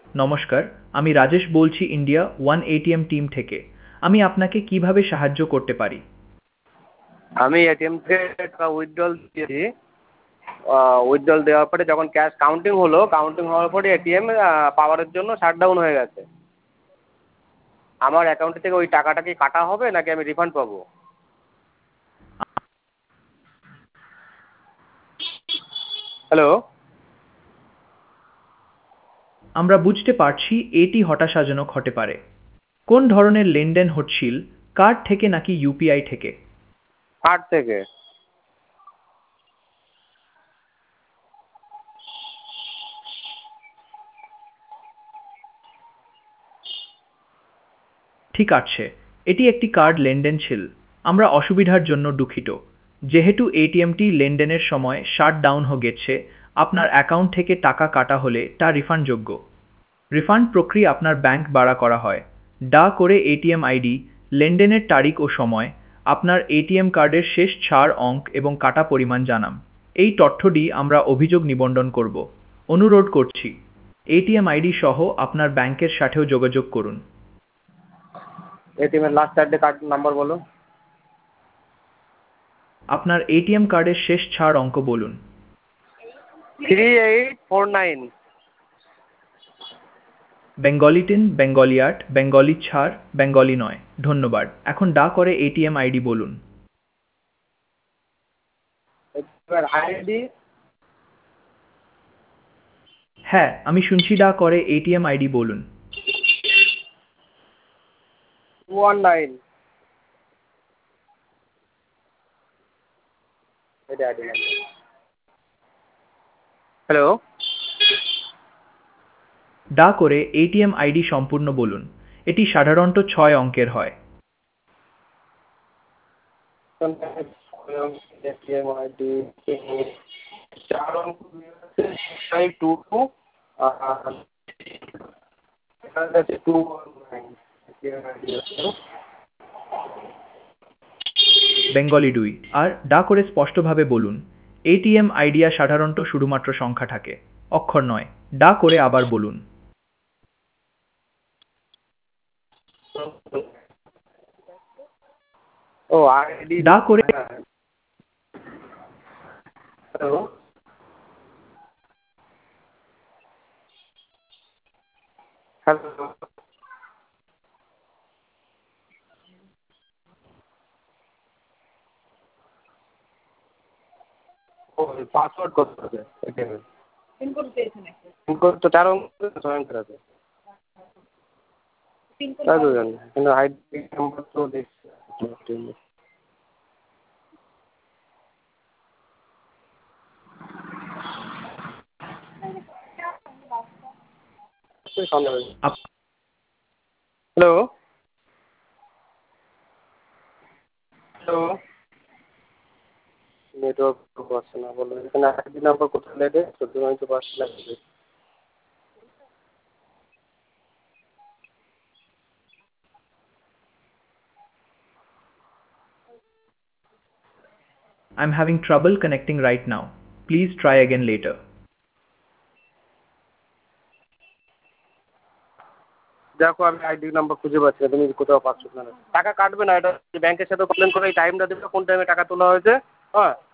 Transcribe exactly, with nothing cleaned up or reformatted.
নমস্কার, আমি রাজেশ বলছি ইন্ডিয়া ওয়ান এটিএম টিম থেকে। আমি আপনাকে কিভাবে সাহায্য করতে পারি? আমি এটিএম থেকে টাকা উইথড্রল দিয়েছি। উইথড্রল দেওয়ার পরে যখন ক্যাশ কাউন্টিং হলো, কাউন্টিং হওয়ার পরে এটিএম পাওয়ারের জন্য শাটডাউন হয়ে গেছে। আমার অ্যাকাউন্ট থেকে ওই টাকাটা কি কাটা হবে নাকি আমি রিফান্ড পাবো? হ্যালো। আমরা বুঝতে পারছি এটি হতাশাজনক হতে পারে। কোন ধরনের লেনদেন হচ্ছিল, কার্ড থেকে নাকি ইউপিআই থেকে? কার্ড থেকে। ঠিক আছে, এটি একটি কার্ড লেনদেন ছিল। আমরা অসুবিধার জন্য দুঃখিত। যেহেতু এটিএমটি লেনদেনের সময় শাট ডাউন হয়ে গেছে, আপনার অ্যাকাউন্ট থেকে টাকা কাটা হলে তা রিফান্ডযোগ্য। রিফান্ড প্রক্রিয়া আপনার ব্যাংক দ্বারা করা হয়। ডা করে এটিএম আইডি, লেনদেনের তারিখ ও সময়, আপনার এটিএম কার্ডের শেষ চার অঙ্ক এবং কাটা পরিমাণ জানাম। এই তথ্যটি আমরা অভিযোগ নিবন্ধন করব। অনুরোধ করছি, এটিএম আইডি সহ আপনার ব্যাংকের সাথেও যোগাযোগ করুন। এটিএমের লাস্ট চারটে কার্ড নাম্বার বলো। আপনার এটিএম কার্ডের শেষ চার অঙ্ক বলুন। Three eight four nine. Bengali তিন, বেঙ্গলি আট, বেঙ্গলি চার, বেঙ্গলি নয়। ধন্যবাদ। এখন ডা করে এটিএম আইডি বলুন। এবার আইডি হ্যাঁ, আমি শুনছি, ডা করে এটিএম আইডি বলুন। Two one nine. এটা আইডি নাম্বার। হ্যালো। ডা করে এটিএম আইডি সম্পূর্ণ বলুন। এটি সাধারণত ছয় অঙ্কের হয়। এটিএম আইডি চার অঙ্ক ফাইভ টু টু আর টু ওয়ান নাইন। বেঙ্গলি দুই। আর ডা করে স্পষ্টভাবে বলুন। এটিএম আইডিয়া সাধারণত শুধুমাত্র সংখ্যা থাকে, অক্ষর নয়। ডা করে আবার বলুন। ও আইডি। ডা করে হ্যালো। হ্যালো। ও পাসওয়ার্ড কত আছে এটিএম এর? পিনকোড পেয়েছেন একটা। পিনকোড তো চার অঙ্ক ছয় অঙ্কের আছে। পিনকোড তাই তো জানি, কিন্তু আইডি নাম্বার তো দেখছি। Up- hello. হ্যালো। নেটওয়ার্ক তো পাচ্ছে না, বলো এখানে আইডি নাম্বার কোথায় লেগে সত্যি আমি তো পাচ্ছি না। I'm having trouble connecting right now. Please try again later. দেখো আমি আইডি নাম্বার খুঁজে পাচ্ছি না, তুমি কোথাও পাচ্ছ না। টাকা কাটবে না, এটা ব্যাংকের সাথে কমপ্লেন করে এই টাইমটা দেবে কোন টাইমে টাকা তোলা হয়েছে। হ্যাঁ।